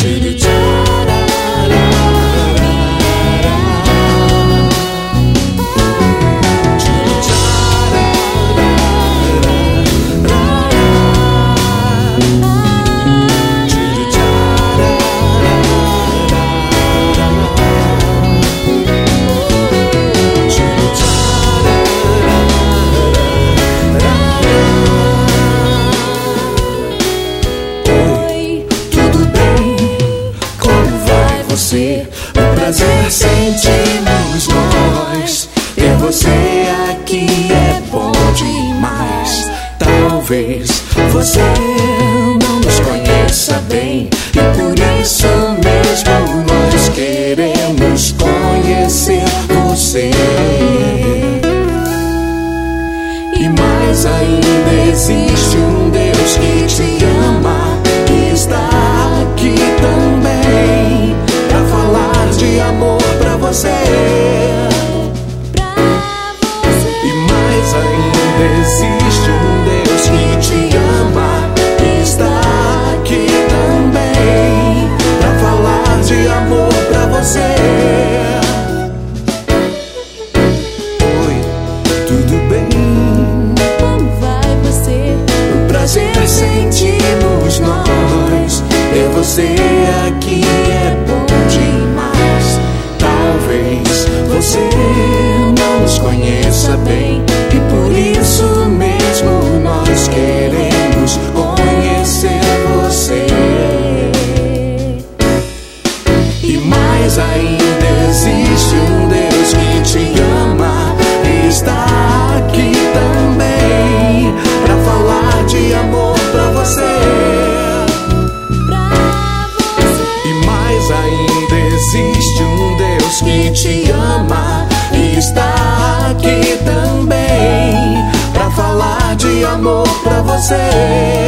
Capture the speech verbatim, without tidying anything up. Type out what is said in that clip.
O prazer sentimos nós. Ter você aqui é bom demais. Talvez você não nos conheça bem, e por isso mesmo nós queremos conhecer você. E mais ainda, existe um Deus que te ama e está aqui também pra falar de amor pra você. E mais ainda, existe um Deus que te ama e está aqui também pra falar de amor pra você. Oi, tudo bem? Como vai você? O prazer sentimos nós. Ter você aqui é bom demais. Talvez você não nos conheça bem, e por isso mesmo nós queremos conhecer você. E mais ainda, existe um Deus que te ama e está aqui também pra falar de amor pra você. E mais ainda, existe um Deus que te ama e está aqui também pra falar de amor pra você.